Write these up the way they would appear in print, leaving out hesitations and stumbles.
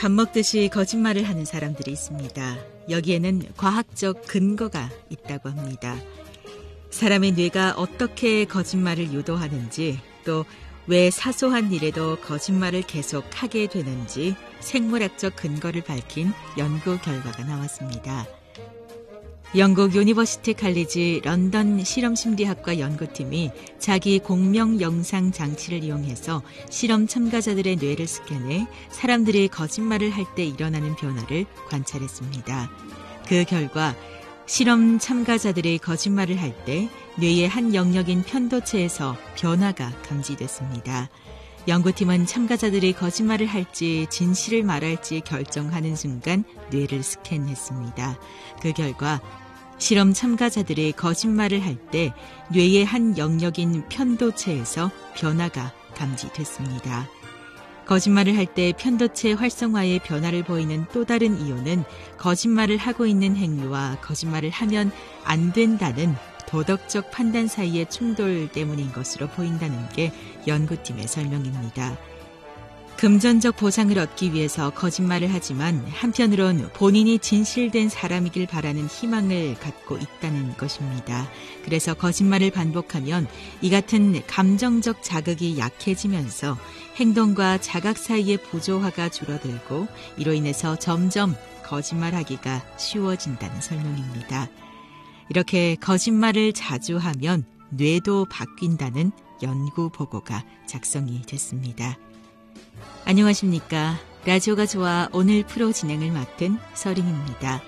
밥 먹듯이 거짓말을 하는 사람들이 있습니다. 여기에는 과학적 근거가 있다고 합니다. 사람의 뇌가 어떻게 거짓말을 유도하는지, 또 왜 사소한 일에도 거짓말을 계속 하게 되는지 생물학적 근거를 밝힌 연구 결과가 나왔습니다. 영국 유니버시티 칼리지 런던 실험심리학과 연구팀이 자기 공명 영상 장치를 이용해서 실험 참가자들의 뇌를 스캔해 사람들이 거짓말을 할 때 일어나는 변화를 관찰했습니다. 그 결과 실험 참가자들이 거짓말을 할 때 뇌의 한 영역인 편도체에서 변화가 감지됐습니다. 연구팀은 참가자들이 거짓말을 할지 진실을 말할지 결정하는 순간 뇌를 스캔했습니다. 그 결과 실험 참가자들이 거짓말을 할 때 뇌의 한 영역인 편도체에서 변화가 감지됐습니다. 거짓말을 할 때 편도체 활성화의 변화를 보이는 또 다른 이유는 거짓말을 하고 있는 행위와 거짓말을 하면 안 된다는 도덕적 판단 사이의 충돌 때문인 것으로 보인다는 게 연구팀의 설명입니다. 금전적 보상을 얻기 위해서 거짓말을 하지만 한편으론 본인이 진실된 사람이길 바라는 희망을 갖고 있다는 것입니다. 그래서 거짓말을 반복하면 이 같은 감정적 자극이 약해지면서 행동과 자각 사이의 부조화가 줄어들고 이로 인해서 점점 거짓말하기가 쉬워진다는 설명입니다. 이렇게 거짓말을 자주 하면 뇌도 바뀐다는 연구 보고가 작성이 됐습니다. 안녕하십니까. 라디오가 좋아 오늘 프로 진행을 맡은 서린입니다.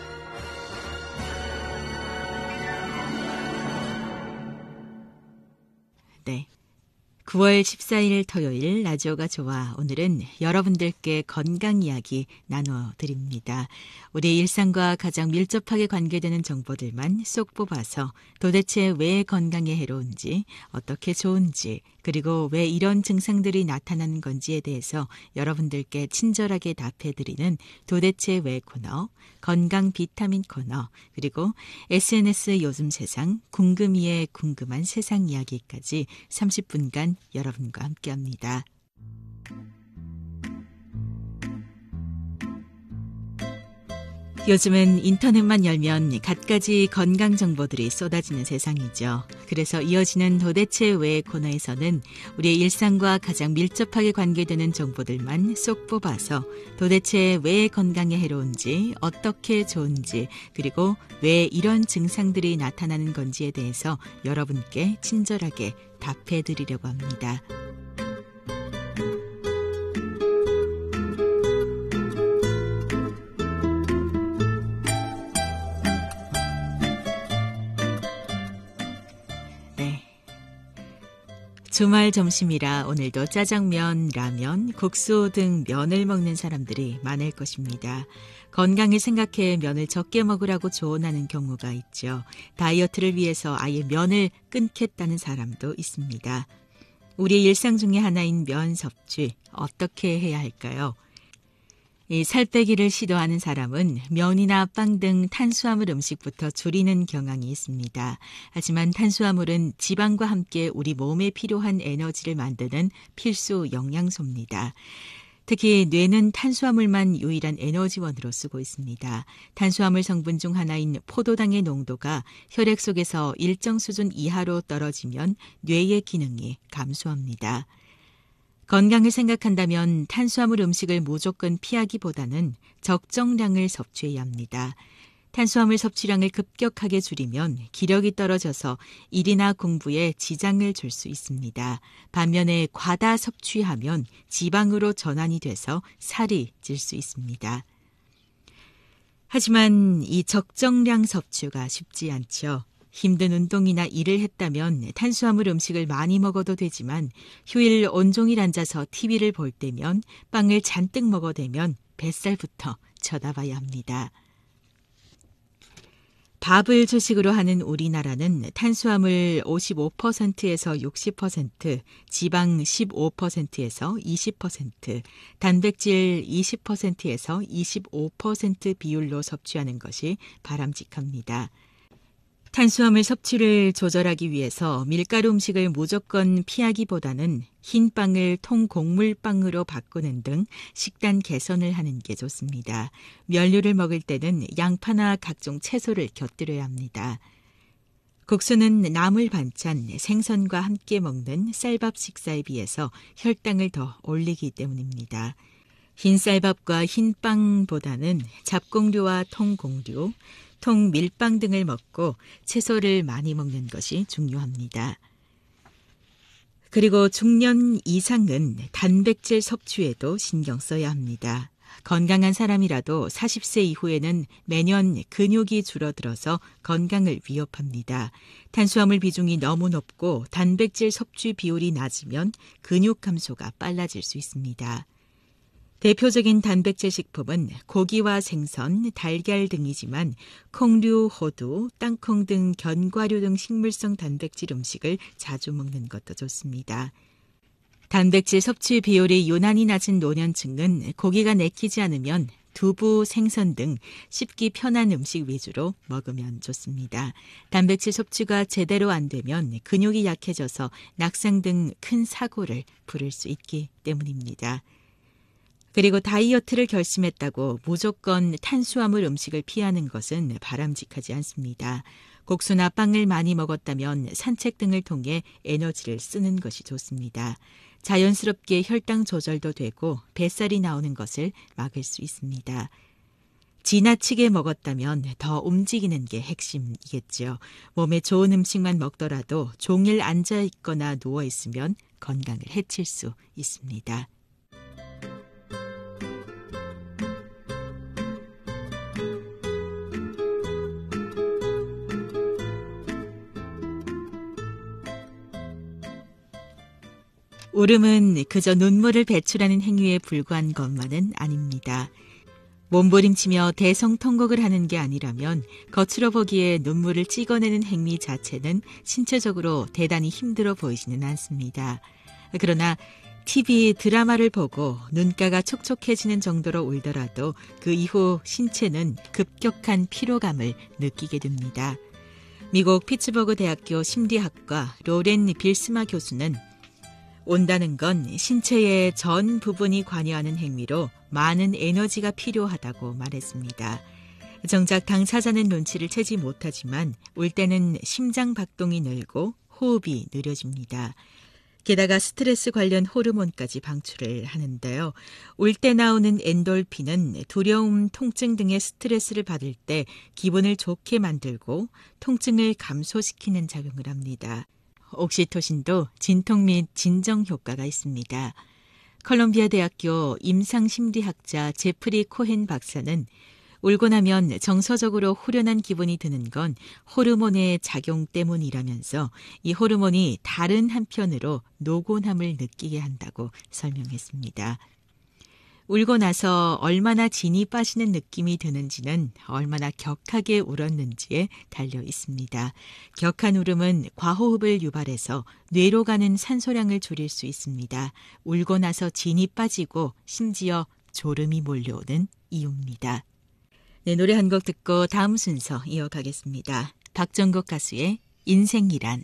네. 9월 14일 토요일 라디오가 좋아 오늘은 여러분들께 건강 이야기 나눠드립니다. 우리 일상과 가장 밀접하게 관계되는 정보들만 쏙 뽑아서 도대체 왜 건강에 해로운지, 어떻게 좋은지, 그리고 왜 이런 증상들이 나타나는 건지에 대해서 여러분들께 친절하게 답해드리는 도대체 왜 코너, 건강 비타민 코너, 그리고 SNS 요즘 세상, 궁금이의 궁금한 세상 이야기까지 30분간 여러분과 함께합니다. 요즘은 인터넷만 열면 갖가지 건강 정보들이 쏟아지는 세상이죠. 그래서 이어지는 도대체 왜 코너에서는 우리의 일상과 가장 밀접하게 관계되는 정보들만 쏙 뽑아서 도대체 왜 건강에 해로운지, 어떻게 좋은지, 그리고 왜 이런 증상들이 나타나는 건지에 대해서 여러분께 친절하게 답해드리려고 합니다. 주말 점심이라 오늘도 짜장면, 라면, 국수 등 면을 먹는 사람들이 많을 것입니다. 건강을 생각해 면을 적게 먹으라고 조언하는 경우가 있죠. 다이어트를 위해서 아예 면을 끊겠다는 사람도 있습니다. 우리의 일상 중에 하나인 면 섭취, 어떻게 해야 할까요? 이 살 빼기를 시도하는 사람은 면이나 빵 등 탄수화물 음식부터 줄이는 경향이 있습니다. 하지만 탄수화물은 지방과 함께 우리 몸에 필요한 에너지를 만드는 필수 영양소입니다. 특히 뇌는 탄수화물만 유일한 에너지원으로 쓰고 있습니다. 탄수화물 성분 중 하나인 포도당의 농도가 혈액 속에서 일정 수준 이하로 떨어지면 뇌의 기능이 감소합니다. 건강을 생각한다면 탄수화물 음식을 무조건 피하기보다는 적정량을 섭취해야 합니다. 탄수화물 섭취량을 급격하게 줄이면 기력이 떨어져서 일이나 공부에 지장을 줄 수 있습니다. 반면에 과다 섭취하면 지방으로 전환이 돼서 살이 찔 수 있습니다. 하지만 이 적정량 섭취가 쉽지 않죠. 힘든 운동이나 일을 했다면 탄수화물 음식을 많이 먹어도 되지만 휴일 온종일 앉아서 TV를 볼 때면 빵을 잔뜩 먹어대면 뱃살부터 쳐다봐야 합니다. 밥을 주식으로 하는 우리나라는 탄수화물 55%에서 60%, 지방 15%에서 20%, 단백질 20%에서 25% 비율로 섭취하는 것이 바람직합니다. 탄수화물 섭취를 조절하기 위해서 밀가루 음식을 무조건 피하기보다는 흰 빵을 통곡물빵으로 바꾸는 등 식단 개선을 하는 게 좋습니다. 면류를 먹을 때는 양파나 각종 채소를 곁들여야 합니다. 국수는 나물 반찬, 생선과 함께 먹는 쌀밥 식사에 비해서 혈당을 더 올리기 때문입니다. 흰 쌀밥과 흰 빵보다는 잡곡류와 통곡류, 통밀빵 등을 먹고 채소를 많이 먹는 것이 중요합니다. 그리고 중년 이상은 단백질 섭취에도 신경 써야 합니다. 건강한 사람이라도 40세 이후에는 매년 근육이 줄어들어서 건강을 위협합니다. 탄수화물 비중이 너무 높고 단백질 섭취 비율이 낮으면 근육 감소가 빨라질 수 있습니다. 대표적인 단백질 식품은 고기와 생선, 달걀 등이지만 콩류, 호두, 땅콩 등 견과류 등 식물성 단백질 음식을 자주 먹는 것도 좋습니다. 단백질 섭취 비율이 유난히 낮은 노년층은 고기가 내키지 않으면 두부, 생선 등 씹기 편한 음식 위주로 먹으면 좋습니다. 단백질 섭취가 제대로 안 되면 근육이 약해져서 낙상 등 큰 사고를 부를 수 있기 때문입니다. 그리고 다이어트를 결심했다고 무조건 탄수화물 음식을 피하는 것은 바람직하지 않습니다. 국수나 빵을 많이 먹었다면 산책 등을 통해 에너지를 쓰는 것이 좋습니다. 자연스럽게 혈당 조절도 되고 뱃살이 나오는 것을 막을 수 있습니다. 지나치게 먹었다면 더 움직이는 게 핵심이겠죠. 몸에 좋은 음식만 먹더라도 종일 앉아 있거나 누워 있으면 건강을 해칠 수 있습니다. 울음은 그저 눈물을 배출하는 행위에 불과한 것만은 아닙니다. 몸부림치며 대성통곡을 하는 게 아니라면 겉으로 보기에 눈물을 찍어내는 행위 자체는 신체적으로 대단히 힘들어 보이지는 않습니다. 그러나 TV, 드라마를 보고 눈가가 촉촉해지는 정도로 울더라도 그 이후 신체는 급격한 피로감을 느끼게 됩니다. 미국 피츠버그 대학교 심리학과 로렌 빌스마 교수는 온다는 건 신체의 전 부분이 관여하는 행위로 많은 에너지가 필요하다고 말했습니다. 정작 당사자는 눈치를 채지 못하지만 울 때는 심장 박동이 늘고 호흡이 느려집니다. 게다가 스트레스 관련 호르몬까지 방출을 하는데요. 울 때 나오는 엔돌핀은 두려움, 통증 등의 스트레스를 받을 때 기분을 좋게 만들고 통증을 감소시키는 작용을 합니다. 옥시토신도 진통 및 진정 효과가 있습니다. 컬럼비아 대학교 임상심리학자 제프리 코헨 박사는 울고 나면 정서적으로 후련한 기분이 드는 건 호르몬의 작용 때문이라면서 이 호르몬이 다른 한편으로 노곤함을 느끼게 한다고 설명했습니다. 울고 나서 얼마나 진이 빠지는 느낌이 드는지는 얼마나 격하게 울었는지에 달려 있습니다. 격한 울음은 과호흡을 유발해서 뇌로 가는 산소량을 줄일 수 있습니다. 울고 나서 진이 빠지고 심지어 졸음이 몰려오는 이유입니다. 네, 노래 한 곡 듣고 다음 순서 이어가겠습니다. 박정국 가수의 인생이란.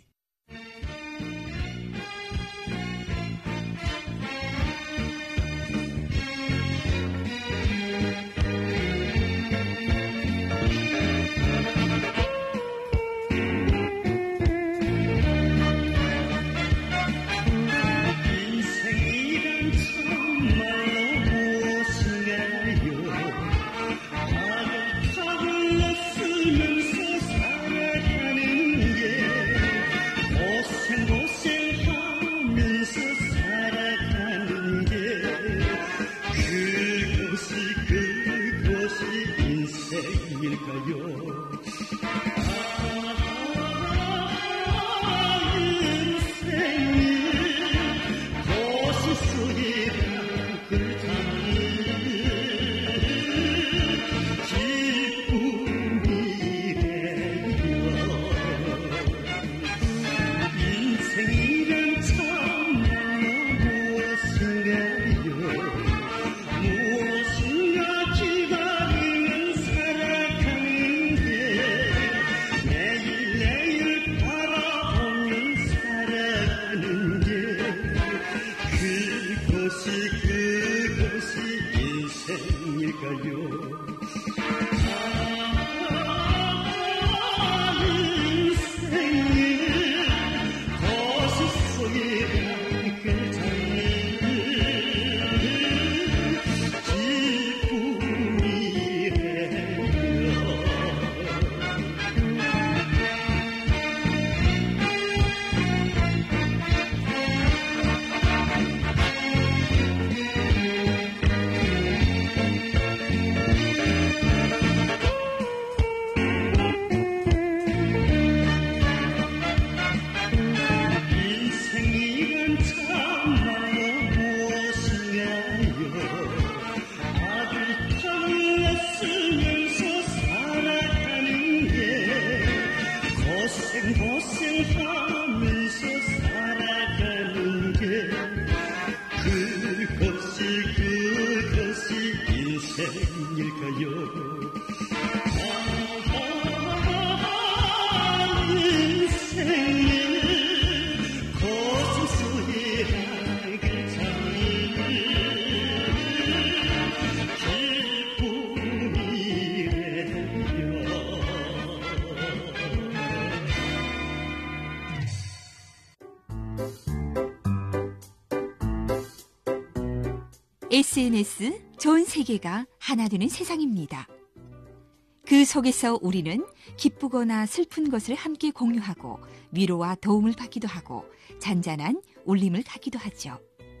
SNS 좋은 세계가 하나 되는 세상입니다. 그 속에서 우리는 기쁘거나 슬픈 것을 함께 공유하고 위로와 도움을 받기도 하고 잔잔한 울림을 갖기도 하죠.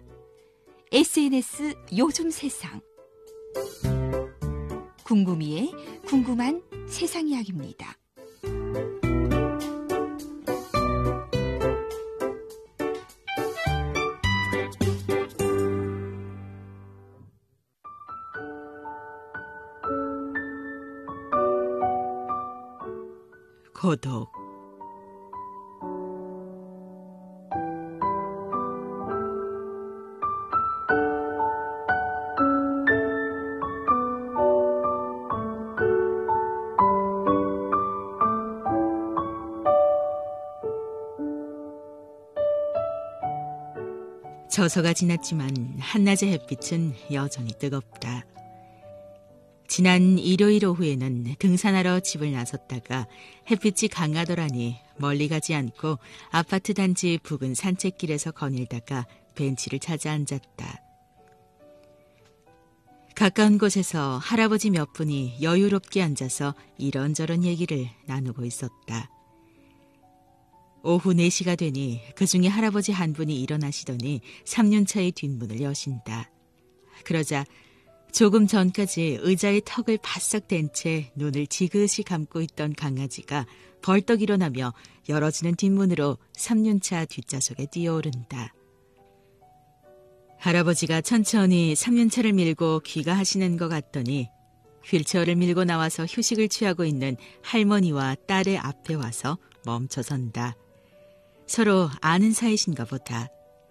SNS 요즘 세상. 궁금이의 궁금한 세상 이야기입니다. 고독. 저서가 지났지만 한낮의 햇빛은 여전히 뜨겁다. 지난 일요일 오후에는 등산하러 집을 나섰다가 햇빛이 강하더라니 멀리 가지 않고 아파트 단지 부근 산책길에서 거닐다가 벤치를 찾아 앉았다. 가까운 곳에서 할아버지 몇 분이 여유롭게 앉아서 이런저런 얘기를 나누고 있었다. 오후 4시가 되니 그중에 할아버지 한 분이 일어나시더니 3륜차의 뒷문을 여신다. 그러자 조금 전까지 의자의 턱을 바싹 댄 채 눈을 지그시 감고 있던 강아지가 벌떡 일어나며 열어지는 뒷문으로 3륜차 뒷좌석에 뛰어오른다. 할아버지가 천천히 3륜차를 밀고 귀가하시는 것 같더니 휠체어를 밀고 나와서 휴식을 취하고 있는 할머니와 딸의 앞에 와서 멈춰선다. 서로 아는 사이신가 보다.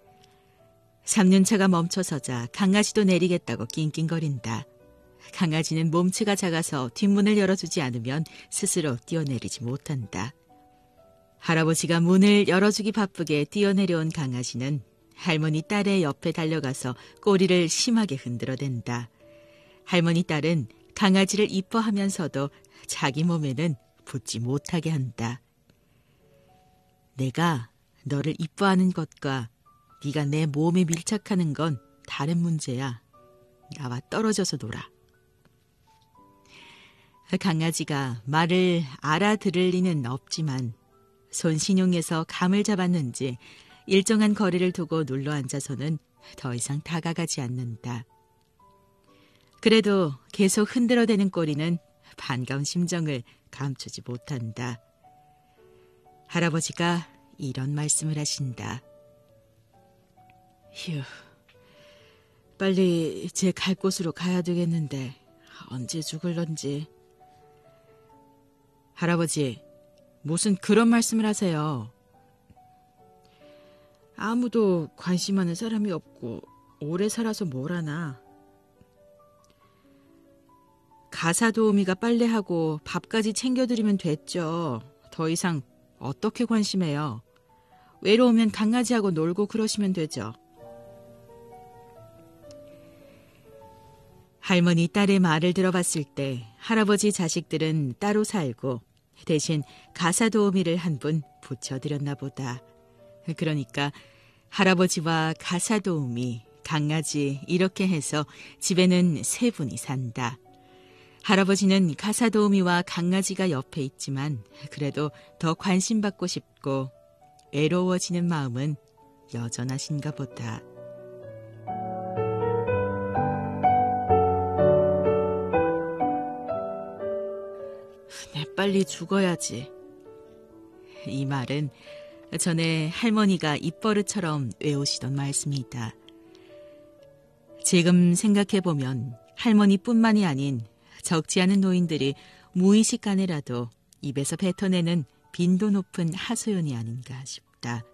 3륜차가 멈춰서자 강아지도 내리겠다고 낑낑거린다. 강아지는 몸체가 작아서 뒷문을 열어주지 않으면 스스로 뛰어내리지 못한다. 할아버지가 문을 열어주기 바쁘게 뛰어내려온 강아지는 할머니 딸의 옆에 달려가서 꼬리를 심하게 흔들어댄다. 할머니 딸은 강아지를 이뻐하면서도 자기 몸에는 붙지 못하게 한다. 내가 너를 이뻐하는 것과 네가 내 몸에 밀착하는 건 다른 문제야. 나와 떨어져서 놀아. 강아지가 말을 알아들을 리는 없지만 손신용에서 감을 잡았는지 일정한 거리를 두고 눌러앉아서는 더 이상 다가가지 않는다. 그래도 계속 흔들어대는 꼬리는 반가운 심정을 감추지 못한다. 할아버지가 이런 말씀을 하신다. 휴, 빨리 제 갈 곳으로 가야 되겠는데 언제 죽을런지. 할아버지, 무슨 그런 말씀을 하세요. 아무도 관심하는 사람이 없고 오래 살아서 뭘 하나. 가사 도우미가 빨래하고 밥까지 챙겨드리면 됐죠. 더 이상 어떻게 관심해요. 외로우면 강아지하고 놀고 그러시면 되죠. 할머니 딸의 말을 들어봤을 때 할아버지 자식들은 따로 살고 대신 가사 도우미를 한 분 붙여드렸나 보다. 그러니까 할아버지와 가사 도우미, 강아지 이렇게 해서 집에는 3분이 산다. 할아버지는 가사 도우미와 강아지가 옆에 있지만 그래도 더 관심받고 싶고 외로워지는 마음은 여전하신가 보다. 내 빨리 죽어야지. 이 말은 전에 할머니가 입버릇처럼 외우시던 말씀이다. 지금 생각해보면 할머니뿐만이 아닌 적지 않은 노인들이 무의식간에라도 입에서 뱉어내는 빈도 높은 하소연이 아닌가 싶다.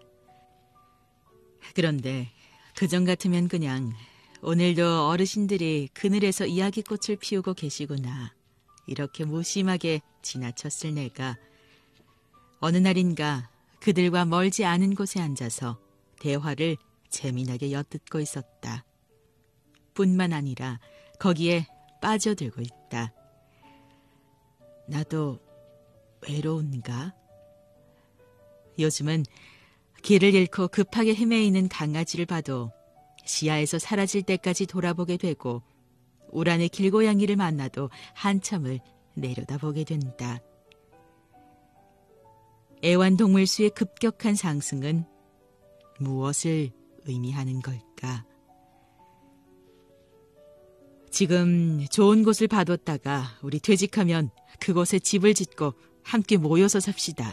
그런데 그전 같으면 그냥 오늘도 어르신들이 그늘에서 이야기꽃을 피우고 계시구나 이렇게 무심하게 지나쳤을 내가 어느 날인가 그들과 멀지 않은 곳에 앉아서 대화를 재미나게 엿듣고 있었다. 뿐만 아니라 거기에 빠져들고 있다. 나도 외로운가? 요즘은 길을 잃고 급하게 헤매이는 강아지를 봐도 시야에서 사라질 때까지 돌아보게 되고 우란의 길고양이를 만나도 한참을 내려다보게 된다. 애완동물 수의 급격한 상승은 무엇을 의미하는 걸까? 지금 좋은 곳을 봐뒀다가 우리 퇴직하면 그곳에 집을 짓고 함께 모여서 삽시다.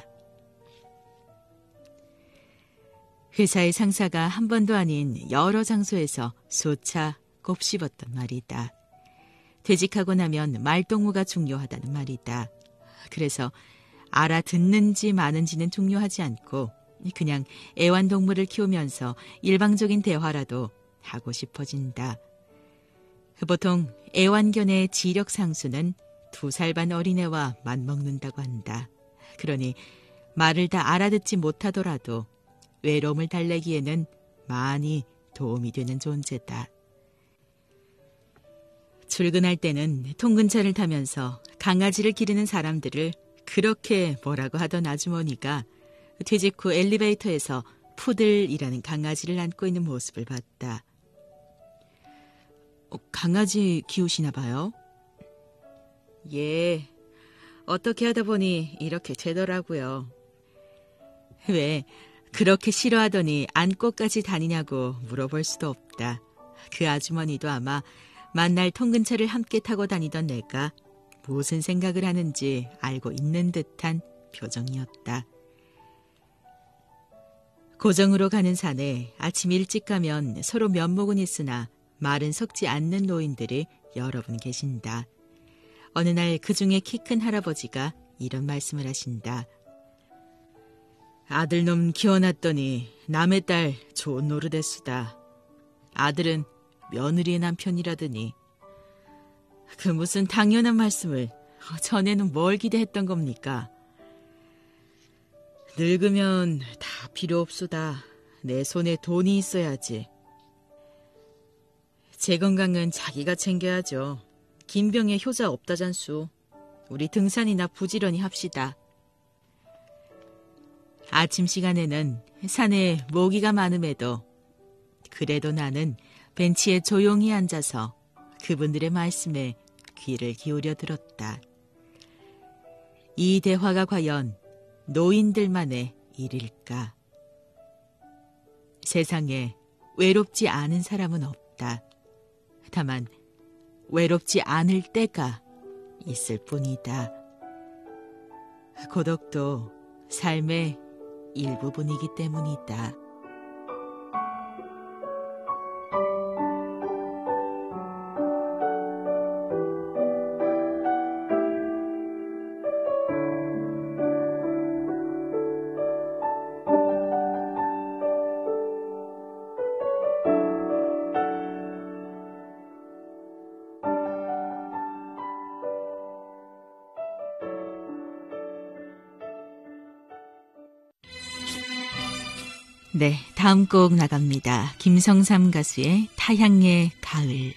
회사의 상사가 한 번도 아닌 여러 장소에서 소차 곱씹었던 말이다. 퇴직하고 나면 말동무가 중요하다는 말이다. 그래서 알아듣는지 마는지는 중요하지 않고 그냥 애완동물을 키우면서 일방적인 대화라도 하고 싶어진다. 보통 애완견의 지력 상수는 2살 반 어린애와 맞먹는다고 한다. 그러니 말을 다 알아듣지 못하더라도 외로움을 달래기에는 많이 도움이 되는 존재다. 출근할 때는 통근차를 타면서 강아지를 기르는 사람들을 그렇게 뭐라고 하던 아주머니가 퇴직 후 엘리베이터에서 푸들이라는 강아지를 안고 있는 모습을 봤다. 강아지 키우시나 봐요? 예, 어떻게 하다 보니 이렇게 되더라고요. 왜 그렇게 싫어하더니 안고까지 다니냐고 물어볼 수도 없다. 그 아주머니도 아마 만날 통근차를 함께 타고 다니던 내가 무슨 생각을 하는지 알고 있는 듯한 표정이었다. 고정으로 가는 산에 아침 일찍 가면 서로 면목은 있으나 말은 섞지 않는 노인들이 여러 분 계신다. 어느 날 그중에 키 큰 할아버지가 이런 말씀을 하신다. 아들놈 키워놨더니 남의 딸 좋은 노릇했수다. 아들은 며느리의 남편이라더니 그 무슨 당연한 말씀을 전에는 뭘 기대했던 겁니까? 늙으면 다 필요 없수다. 내 손에 돈이 있어야지. 제 건강은 자기가 챙겨야죠. 김병에 효자 없다잔수. 우리 등산이나 부지런히 합시다. 아침 시간에는 산에 모기가 많음에도 그래도 나는 벤치에 조용히 앉아서 그분들의 말씀에 귀를 기울여 들었다. 이 대화가 과연 노인들만의 일일까? 세상에 외롭지 않은 사람은 없다. 다만 외롭지 않을 때가 있을 뿐이다. 고독도 삶의 일부분이기 때문이다. 네, 다음 곡 나갑니다. 김성삼 가수의 타향의 가을.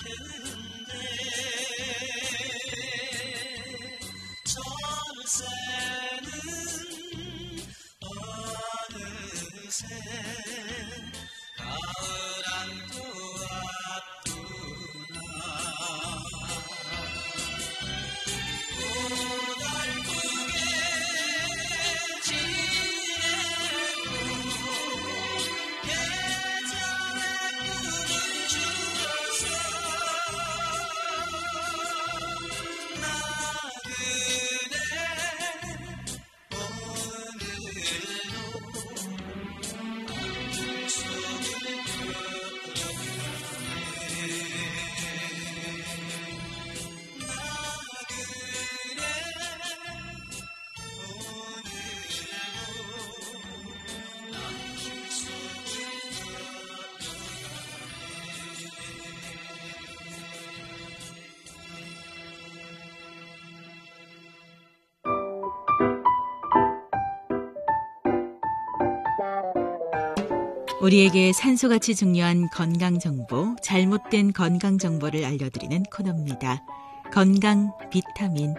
우리에게 산소같이 중요한 건강정보, 잘못된 건강정보를 알려드리는 코너입니다. 건강 비타민.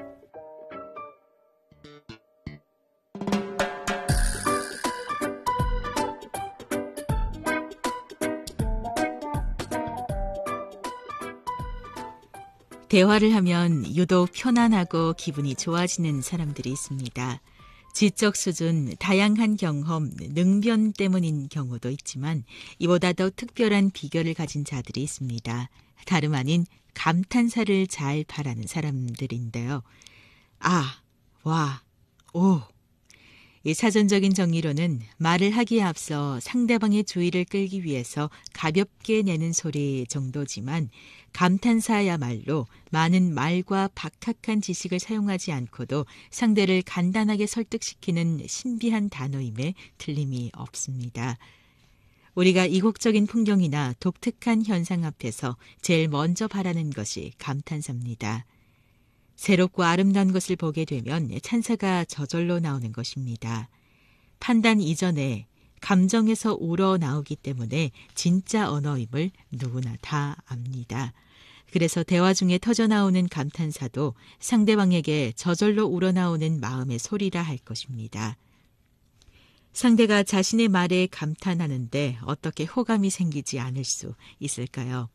대화를 하면 유독 편안하고 기분이 좋아지는 사람들이 있습니다. 지적 수준, 다양한 경험, 능변 때문인 경우도 있지만 이보다 더 특별한 비결을 가진 자들이 있습니다. 다름 아닌 감탄사를 잘 바라는 사람들인데요. 아, 와, 오. 이 사전적인 정의로는 말을 하기에 앞서 상대방의 주의를 끌기 위해서 가볍게 내는 소리 정도지만 감탄사야말로 많은 말과 박학한 지식을 사용하지 않고도 상대를 간단하게 설득시키는 신비한 단어임에 틀림이 없습니다. 우리가 이국적인 풍경이나 독특한 현상 앞에서 제일 먼저 바라는 것이 감탄사입니다. 새롭고 아름다운 것을 보게 되면 찬사가 저절로 나오는 것입니다. 판단 이전에 감정에서 우러나오기 때문에 진짜 언어임을 누구나 다 압니다. 그래서 대화 중에 터져나오는 감탄사도 상대방에게 저절로 우러나오는 마음의 소리라 할 것입니다. 상대가 자신의 말에 감탄하는데 어떻게 호감이 생기지 않을 수 있을까요?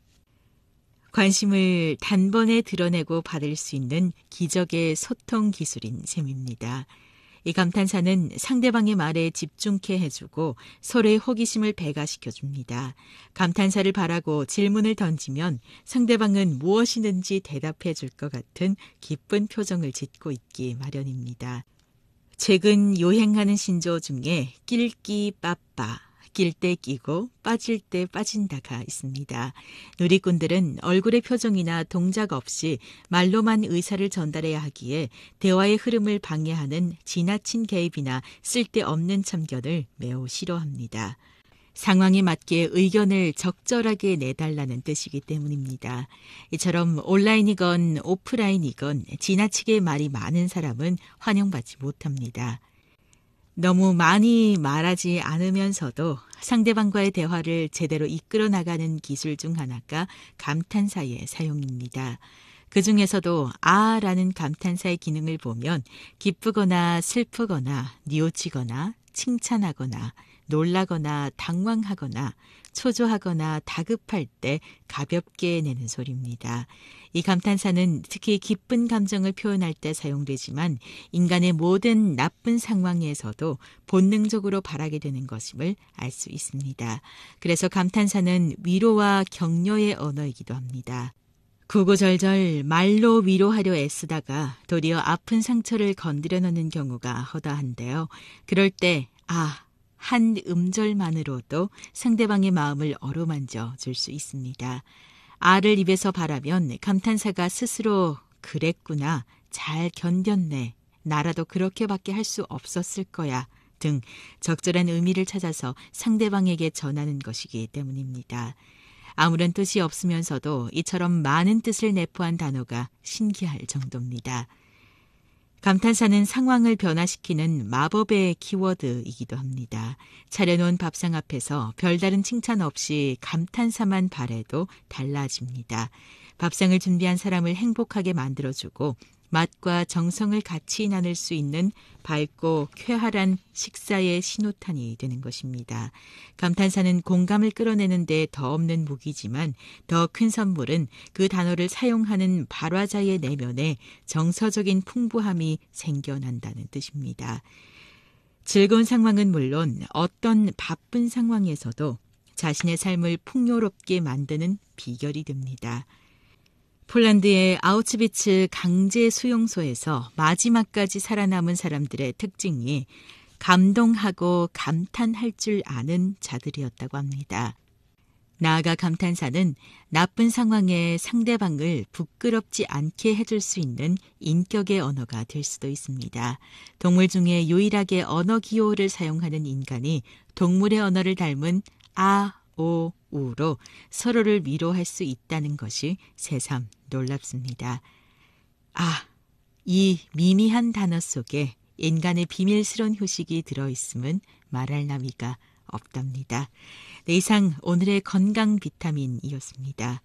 관심을 단번에 드러내고 받을 수 있는 기적의 소통 기술인 셈입니다. 이 감탄사는 상대방의 말에 집중케 해주고 서로의 호기심을 배가시켜줍니다. 감탄사를 바라고 질문을 던지면 상대방은 무엇이든지 대답해 줄 것 같은 기쁜 표정을 짓고 있기 마련입니다. 최근 유행하는 신조어 중에 낄끼 빠빠, 낄 때 끼고 빠질 때 빠진다가 있습니다. 누리꾼들은 얼굴의 표정이나 동작 없이 말로만 의사를 전달해야 하기에 대화의 흐름을 방해하는 지나친 개입이나 쓸데없는 참견을 매우 싫어합니다. 상황에 맞게 의견을 적절하게 내달라는 뜻이기 때문입니다. 이처럼 온라인이건 오프라인이건 지나치게 말이 많은 사람은 환영받지 못합니다. 너무 많이 말하지 않으면서도 상대방과의 대화를 제대로 이끌어 나가는 기술 중 하나가 감탄사의 사용입니다. 그 중에서도 아라는 감탄사의 기능을 보면 기쁘거나 슬프거나 뉘우치거나 칭찬하거나 놀라거나 당황하거나 초조하거나 다급할 때 가볍게 내는 소리입니다. 이 감탄사는 특히 기쁜 감정을 표현할 때 사용되지만 인간의 모든 나쁜 상황에서도 본능적으로 바라게 되는 것임을 알 수 있습니다. 그래서 감탄사는 위로와 격려의 언어이기도 합니다. 구구절절 말로 위로하려 애쓰다가 도리어 아픈 상처를 건드려 놓는 경우가 허다한데요. 그럴 때 한 음절만으로도 상대방의 마음을 어루만져 줄 수 있습니다. 아를 입에서 바라면 감탄사가 스스로 그랬구나, 잘 견뎠네, 나라도 그렇게밖에 할 수 없었을 거야 등 적절한 의미를 찾아서 상대방에게 전하는 것이기 때문입니다. 아무런 뜻이 없으면서도 이처럼 많은 뜻을 내포한 단어가 신기할 정도입니다. 감탄사는 상황을 변화시키는 마법의 키워드이기도 합니다. 차려놓은 밥상 앞에서 별다른 칭찬 없이 감탄사만 바래도 달라집니다. 밥상을 준비한 사람을 행복하게 만들어주고 맛과 정성을 같이 나눌 수 있는 밝고 쾌활한 식사의 신호탄이 되는 것입니다. 감탄사는 공감을 끌어내는 데 더 없는 무기지만 더 큰 선물은 그 단어를 사용하는 발화자의 내면에 정서적인 풍부함이 생겨난다는 뜻입니다. 즐거운 상황은 물론 어떤 바쁜 상황에서도 자신의 삶을 풍요롭게 만드는 비결이 됩니다. 폴란드의 아우츠비츠 강제 수용소에서 마지막까지 살아남은 사람들의 특징이 감동하고 감탄할 줄 아는 자들이었다고 합니다. 나아가 감탄사는 나쁜 상황에 상대방을 부끄럽지 않게 해줄 수 있는 인격의 언어가 될 수도 있습니다. 동물 중에 유일하게 언어 기호를 사용하는 인간이 동물의 언어를 닮은 아, 오, 우로 서로를 위로할 수 있다는 것이 새삼 놀랍습니다. 이 미미한 단어 속에 인간의 비밀스러운 휴식이 들어있음은 말할 나위가 없답니다. 네, 이상 오늘의 건강 비타민이었습니다.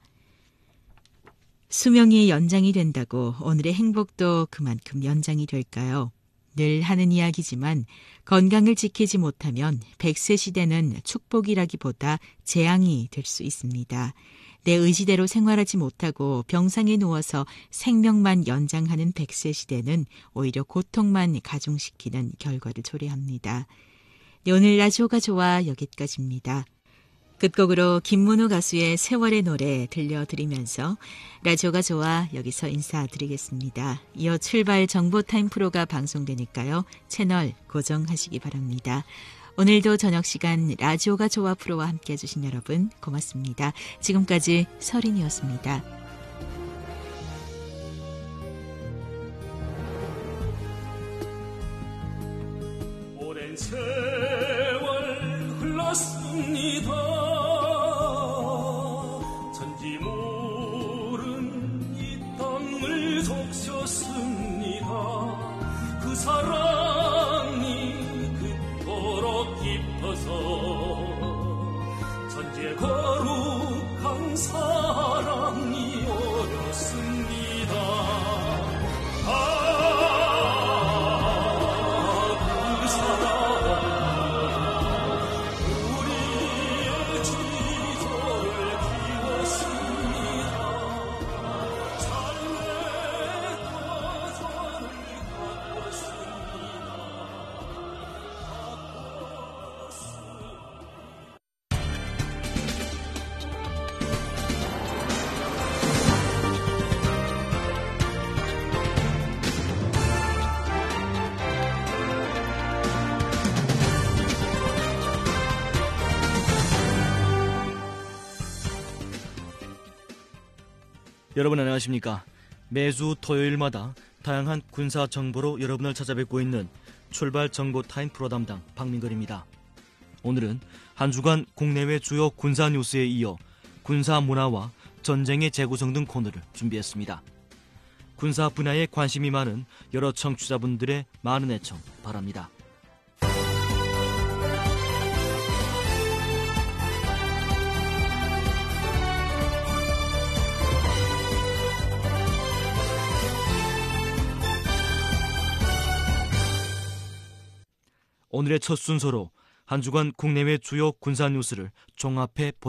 수명이 연장이 된다고 오늘의 행복도 그만큼 연장이 될까요? 늘 하는 이야기지만 건강을 지키지 못하면 100세 시대는 축복이라기보다 재앙이 될 수 있습니다. 내 의지대로 생활하지 못하고 병상에 누워서 생명만 연장하는 100세 시대는 오히려 고통만 가중시키는 결과를 초래합니다. 네, 오늘 라디오가 좋아 여기까지입니다. 끝곡으로 김문우 가수의 세월의 노래 들려드리면서 라디오가 좋아 여기서 인사드리겠습니다. 이어 출발 정보타임 프로가 방송되니까요. 채널 고정하시기 바랍니다. 오늘도 저녁 시간 라디오가 좋아 프로와 함께 해주신 여러분 고맙습니다. 지금까지 서린이었습니다. 오랜 세월 흘렀습니다. 전지 모른 이 땅을 적셨습니다. 그 사랑이 그토록 깊어서 전지의 거룩한 사랑이 어렸습니다. 여러분 안녕하십니까? 매주 토요일마다 다양한 군사 정보로 여러분을 찾아뵙고 있는 출발 정보 타임 프로 담당 박민걸입니다. 오늘은 한 주간 국내외 주요 군사 뉴스에 이어 군사 문화와 전쟁의 재구성 등 코너를 준비했습니다. 군사 분야에 관심이 많은 여러 청취자분들의 많은 애청 바랍니다. 오늘의 첫 순서로 한 주간 국내외 주요 군사 뉴스를 종합해